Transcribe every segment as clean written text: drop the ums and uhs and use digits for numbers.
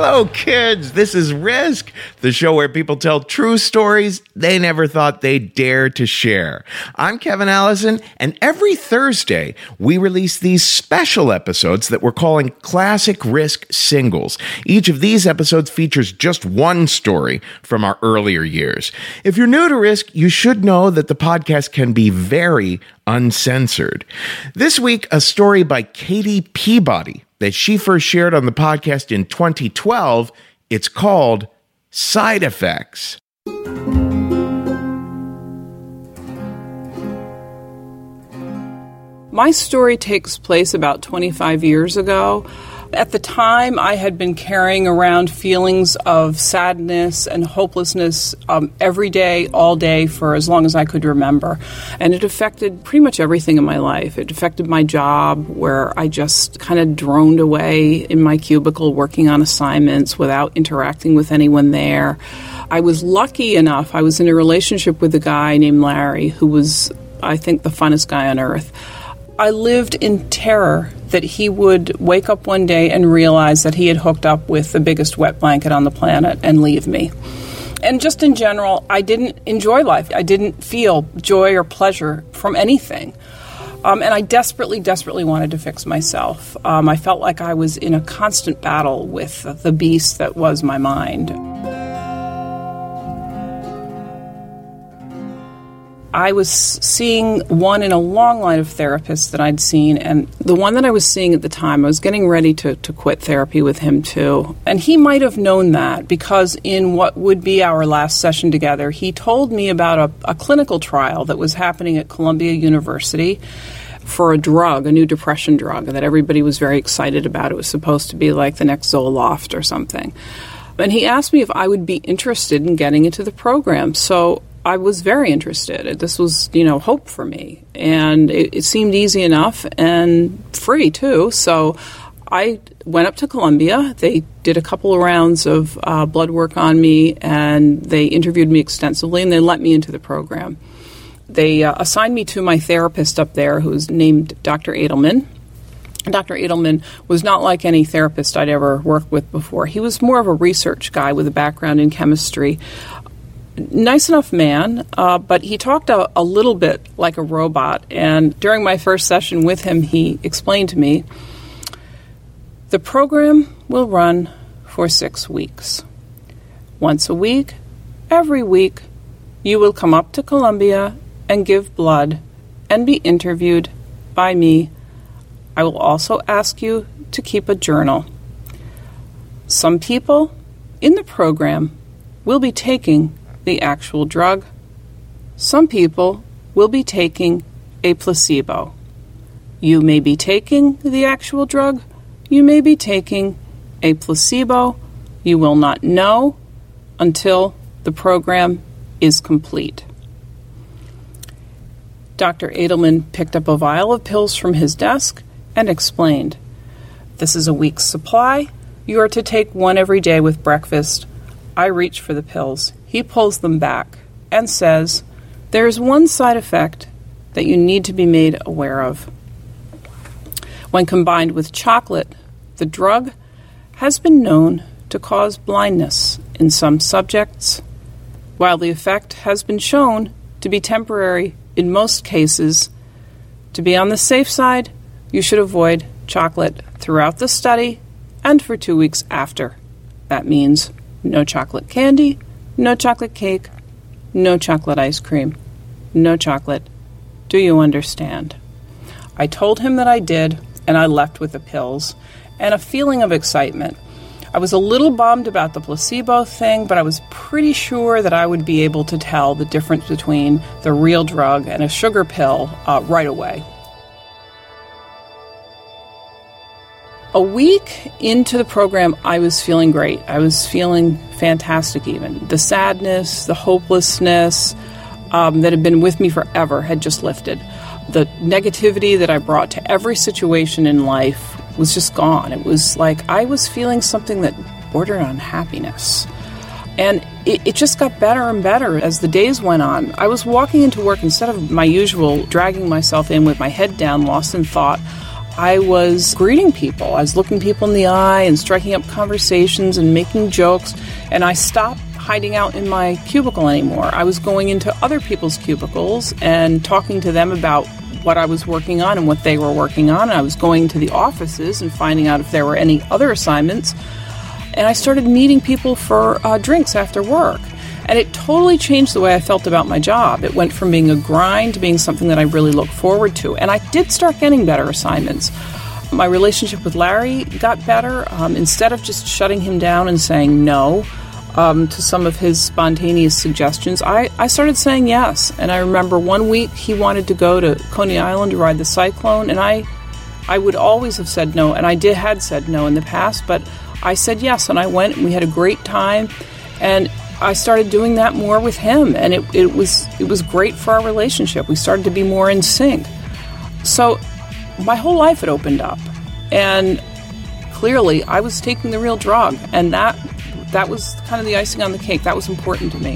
Hello, kids. This is Risk, the show where people tell true stories they never thought they'd dare to share. I'm Kevin Allison, and every Thursday, we release these special episodes that we're calling Classic Risk Singles. Each of these episodes features just one story from our earlier years. If you're new to Risk, you should know that the podcast can be very uncensored. This week, a story by Katie Peabody that she first shared on the podcast in 2012. It's called Side Effects. My story takes place about 25 years ago. At the time, I had been carrying around feelings of sadness and hopelessness every day, all day, for as long as I could remember. And it affected pretty much everything in my life. It affected my job, where I just kind of droned away in my cubicle working on assignments without interacting with anyone there. I was lucky enough, I was in a relationship with a guy named Larry, who was, I think, the funnest guy on earth. I lived in terror that he would wake up one day and realize that he had hooked up with the biggest wet blanket on the planet and leave me. And just in general, I didn't enjoy life. I didn't feel joy or pleasure from anything. And I desperately wanted to fix myself. I felt like I was in a constant battle with the beast that was my mind. I was seeing one in a long line of therapists that I'd seen, and the one that I was seeing at the time, I was getting ready to quit therapy with him too. And he might have known that, because in what would be our last session together, he told me about a clinical trial that was happening at Columbia University for a drug, a new depression drug, that everybody was very excited about. It was supposed to be like the next Zoloft or something. And he asked me if I would be interested in getting into the program. So I was very interested. This was, hope for me. And it seemed easy enough and free, too. So I went up to Columbia. They did a couple of rounds of blood work on me, and they interviewed me extensively, and they let me into the program. They assigned me to my therapist up there, who's named Dr. Edelman. Dr. Edelman was not like any therapist I'd ever worked with before. He was more of a research guy with a background in chemistry. Nice enough man, but he talked a little bit like a robot. And during my first session with him, he explained to me, the program will run for 6 weeks. Once a week, every week, you will come up to Columbia and give blood and be interviewed by me. I will also ask you to keep a journal. Some people in the program will be taking the actual drug. Some people will be taking a placebo. You may be taking the actual drug. You may be taking a placebo. You will not know until the program is complete. Dr. Edelman picked up a vial of pills from his desk and explained, this is a week's supply. You are to take one every day with breakfast. I reach for the pills. He pulls them back and says, there is one side effect that you need to be made aware of. When combined with chocolate, the drug has been known to cause blindness in some subjects. While the effect has been shown to be temporary in most cases, to be on the safe side, you should avoid chocolate throughout the study and for 2 weeks after. That means no chocolate candy, no chocolate cake, no chocolate ice cream, no chocolate. Do you understand? I told him that I did, and I left with the pills and a feeling of excitement. I was a little bummed about the placebo thing, but I was pretty sure that I would be able to tell the difference between the real drug and a sugar pill right away. A week into the program, I was feeling great. I was feeling fantastic even. The sadness, the hopelessness that had been with me forever had just lifted. The negativity that I brought to every situation in life was just gone. It was like I was feeling something that bordered on happiness. And it just got better and better as the days went on. I was walking into work, instead of my usual dragging myself in with my head down, lost in thought, I was greeting people. I was looking people in the eye and striking up conversations and making jokes, and I stopped hiding out in my cubicle anymore. I was going into other people's cubicles and talking to them about what I was working on and what they were working on. I was going to the offices and finding out if there were any other assignments. And I started meeting people for drinks after work. And it totally changed the way I felt about my job. It went from being a grind to being something that I really looked forward to. And I did start getting better assignments. My relationship with Larry got better. Instead of just shutting him down and saying no to some of his spontaneous suggestions, I started saying yes. And I remember one week he wanted to go to Coney Island to ride the Cyclone, and I would always have said no, and I had said no in the past, but I said yes, and I went, and we had a great time, and I started doing that more with him, and it was great for our relationship. We started to be more in sync. So my whole life had opened up, and clearly I was taking the real drug, and that was kind of the icing on the cake. That was important to me.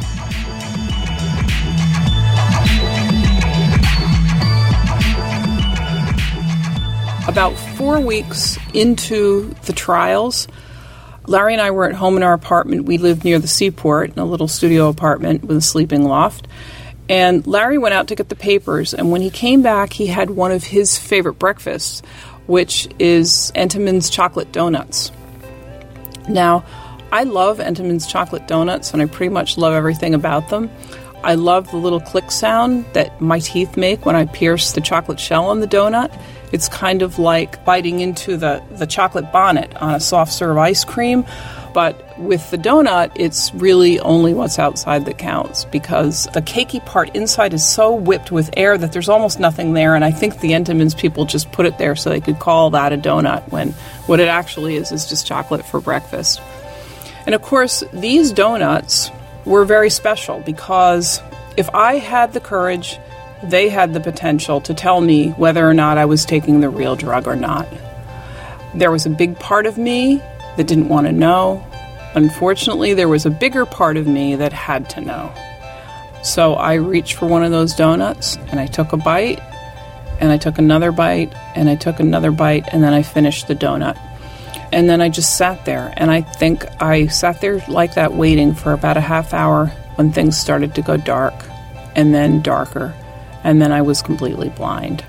About 4 weeks into the trials, Larry and I were at home in our apartment. We lived near the seaport in a little studio apartment with a sleeping loft. And Larry went out to get the papers, and when he came back, he had one of his favorite breakfasts, which is Entenmann's chocolate donuts. Now, I love Entenmann's chocolate donuts, and I pretty much love everything about them. I love the little click sound that my teeth make when I pierce the chocolate shell on the donut. It's kind of like biting into the chocolate bonnet on a soft serve ice cream. But with the donut, it's really only what's outside that counts, because the cakey part inside is so whipped with air that there's almost nothing there. And I think the Entenmann's people just put it there so they could call that a donut, when what it actually is just chocolate for breakfast. And of course, these donuts were very special, because if I had the courage, they had the potential to tell me whether or not I was taking the real drug or not. There was a big part of me that didn't want to know. Unfortunately, there was a bigger part of me that had to know. So I reached for one of those donuts, and I took a bite, and I took another bite, and I took another bite, and then I finished the donut. And then I just sat there, and I think I sat there like that waiting for about a half hour when things started to go dark, and then darker, and then I was completely blind.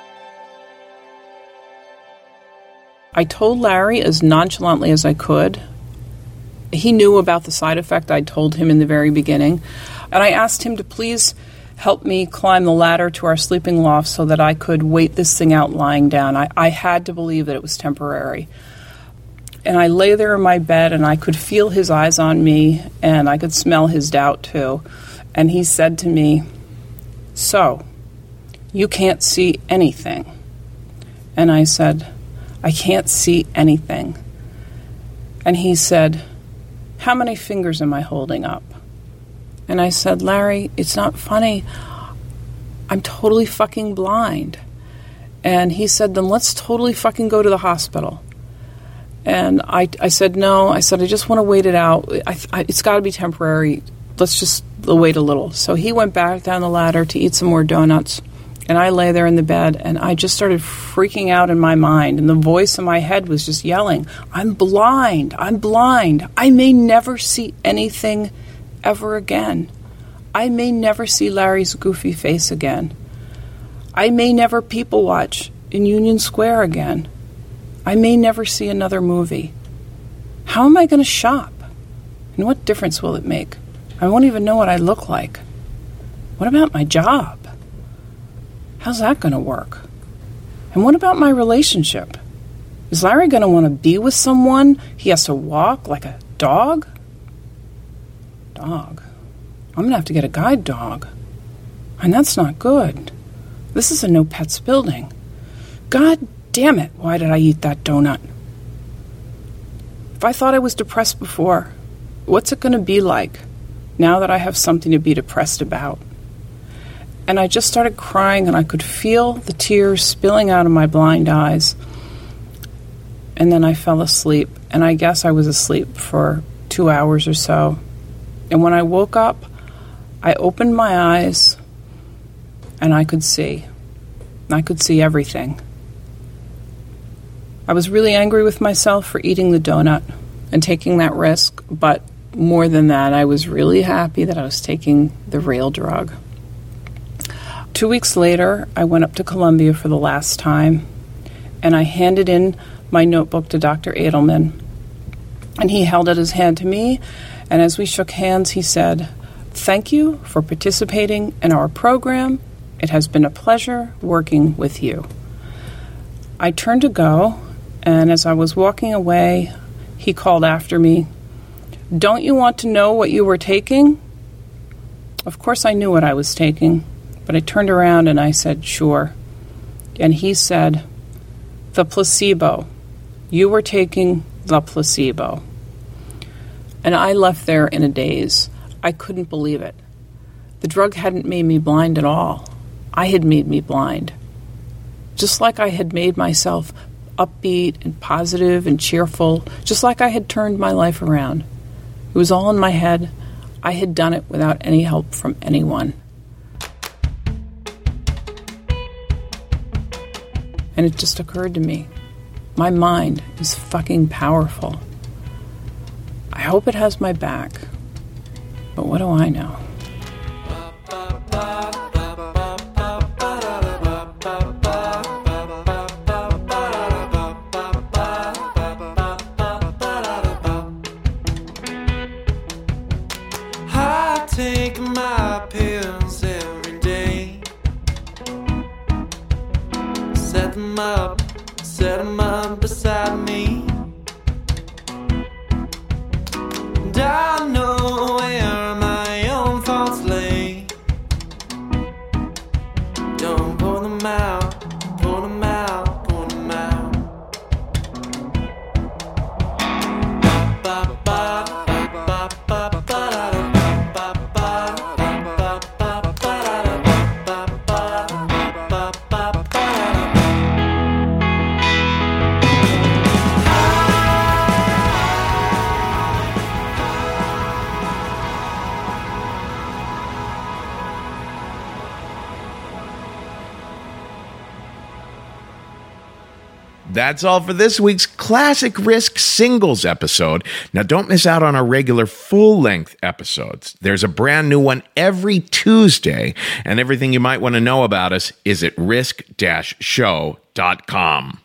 I told Larry as nonchalantly as I could. He knew about the side effect I told him in the very beginning, and I asked him to please help me climb the ladder to our sleeping loft so that I could wait this thing out lying down. I had to believe that it was temporary. And I lay there in my bed, and I could feel his eyes on me, and I could smell his doubt too. And he said to me, "So, you can't see anything?" And I said, "I can't see anything." And he said, "How many fingers am I holding up?" And I said, "Larry, it's not funny. I'm totally fucking blind." And he said, "Then let's totally fucking go to the hospital." And I said, "No." I said, "I just want to wait it out. It's got to be temporary. Let's just wait a little." So he went back down the ladder to eat some more donuts. And I lay there in the bed, and I just started freaking out in my mind. And the voice in my head was just yelling, "I'm blind. I'm blind. I may never see anything ever again. I may never see Larry's goofy face again. I may never people watch in Union Square again. I may never see another movie. How am I going to shop? And what difference will it make? I won't even know what I look like. What about my job? How's that going to work? And what about my relationship? Is Larry going to want to be with someone he has to walk like a dog? Dog? I'm going to have to get a guide dog. And that's not good. This is a no pets building. God damn it, why did I eat that donut? If I thought I was depressed before, what's it going to be like now that I have something to be depressed about? And I just started crying, and I could feel the tears spilling out of my blind eyes. And then I fell asleep, and I guess I was asleep for 2 hours or so. And when I woke up, I opened my eyes, and I could see. I could see everything. I was really angry with myself for eating the donut and taking that risk, but more than that, I was really happy that I was taking the real drug. 2 weeks later, I went up to Columbia for the last time, and I handed in my notebook to Dr. Edelman, and he held out his hand to me, and as we shook hands, he said, "Thank you for participating in our program. It has been a pleasure working with you." I turned to go, and as I was walking away, he called after me, "Don't you want to know what you were taking?" Of course I knew what I was taking, but I turned around and I said, "Sure." And he said, "The placebo. You were taking the placebo." And I left there in a daze. I couldn't believe it. The drug hadn't made me blind at all. I had made me blind. Just like I had made myself upbeat and positive and cheerful, just like I had turned my life around. It was all in my head. I had done it without any help from anyone. And it just occurred to me, my mind is fucking powerful. I hope it has my back, but what do I know? I take my pills every day. Set them up beside me. And I know where my own thoughts lay. Don't pour them out, pour them out, pour them out. Ba, ba, ba, ba, ba, ba, ba, That's all for this week's Classic Risk Singles episode. Now, don't miss out on our regular full-length episodes. There's a brand new one every Tuesday, and everything you might want to know about us is at risk-show.com.